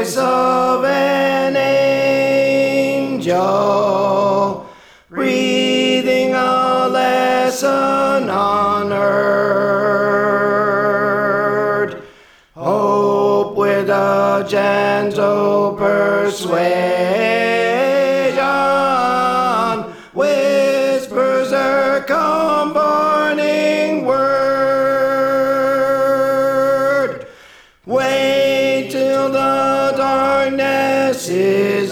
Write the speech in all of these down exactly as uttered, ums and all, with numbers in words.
voice of an angel, breathing a lesson on earth. Hope with a gentle persuasion whispers her comforting word. Wait till the darkness is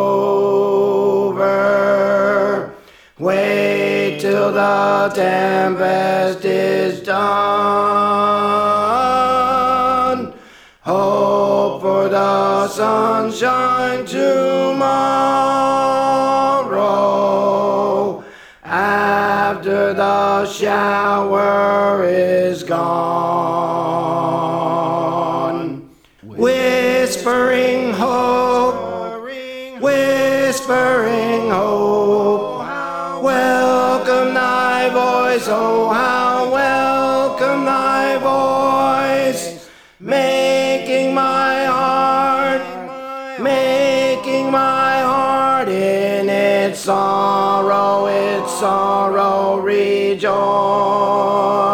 over. Wait till the tempest is done. Hope for the sunshine tomorrow, after the shower is gone. Whispering hope, whispering hope, welcome thy voice, oh how welcome thy voice, making my heart, making my heart in its sorrow, its sorrow rejoice.